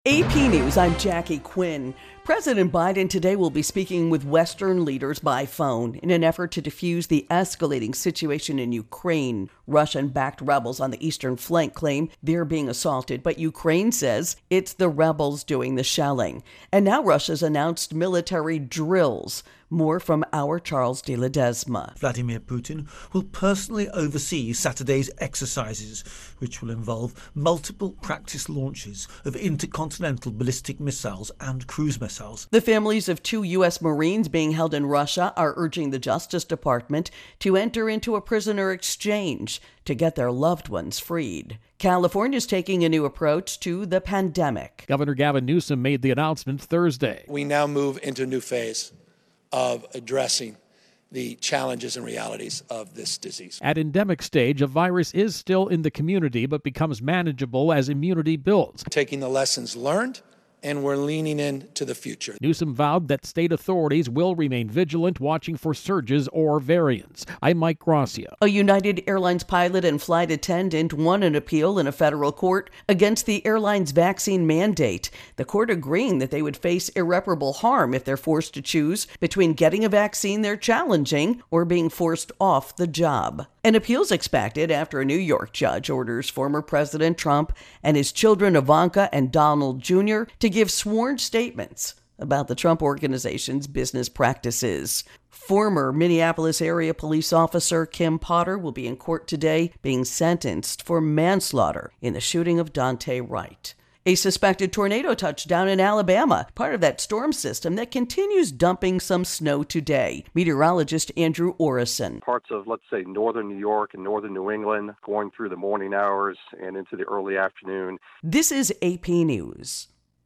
AP News, I'm Jackie Quinn. President Biden today will be speaking with Western leaders by phone in an effort to defuse the escalating situation in Ukraine. Russian-backed rebels on the eastern flank claim they're being assaulted, but Ukraine says it's the rebels doing the shelling. And now Russia's announced military drills. More from our Charles de Ledesma. Vladimir Putin will personally oversee Saturday's exercises, which will involve multiple practice launches of intercontinental ballistic missiles and cruise missiles. The families of 2 U.S. Marines being held in Russia are urging the Justice Department to enter into a prisoner exchange to get their loved ones freed. California's taking a new approach to the pandemic. Governor Gavin Newsom made the announcement Thursday. We now move into a new phase of addressing the challenges and realities of this disease. At endemic stage, a virus is still in the community but becomes manageable as immunity builds. Taking the lessons learned, and we're leaning into the future. Newsom vowed that state authorities will remain vigilant, watching for surges or variants. I'm Mike Gracia. A United Airlines pilot and flight attendant won an appeal in a federal court against the airline's vaccine mandate. The court agreeing that they would face irreparable harm if they're forced to choose between getting a vaccine they're challenging or being forced off the job. An appeal's expected after a New York judge orders former President Trump and his children Ivanka and Donald Jr. to give sworn statements about the Trump Organization's business practices. Former Minneapolis area police officer Kim Potter will be in court today, being sentenced for manslaughter in the shooting of Dante Wright. A suspected tornado touched down in Alabama, part of that storm system that continues dumping some snow today. Meteorologist Andrew Orison. Parts of, let's say, northern New York and northern New England going through the morning hours and into the early afternoon. This is AP News.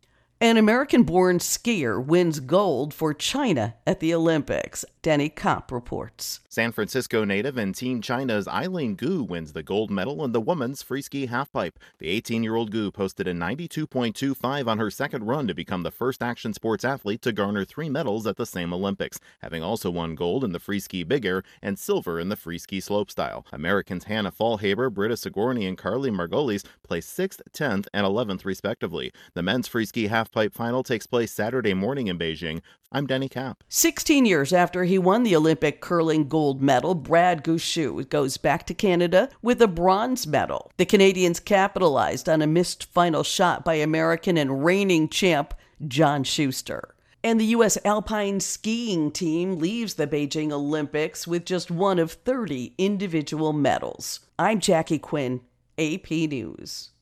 An American-born skier wins gold for China at the Olympics. Danny Kopp reports. San Francisco native and Team China's Eileen Gu wins the gold medal in the women's freeski halfpipe. The 18-year-old Gu posted a 92.25 on her second run to become the first action sports athlete to garner 3 medals at the same Olympics, having also won gold in the freeski big air and silver in the freeski slopestyle. Americans Hannah Fallhaber, Britta Sigourney, and Carly Margolis placed 6th, 10th, and 11th respectively. The men's freeski halfpipe final takes place Saturday morning in Beijing. I'm Denny Kapp. 16 years after he won the Olympic curling gold medal, Brad Gushue goes back to Canada with a bronze medal. The Canadians capitalized on a missed final shot by American and reigning champ John Schuster. And the U.S. alpine skiing team leaves the Beijing Olympics with just one of 30 individual medals. I'm Jackie Quinn, AP News.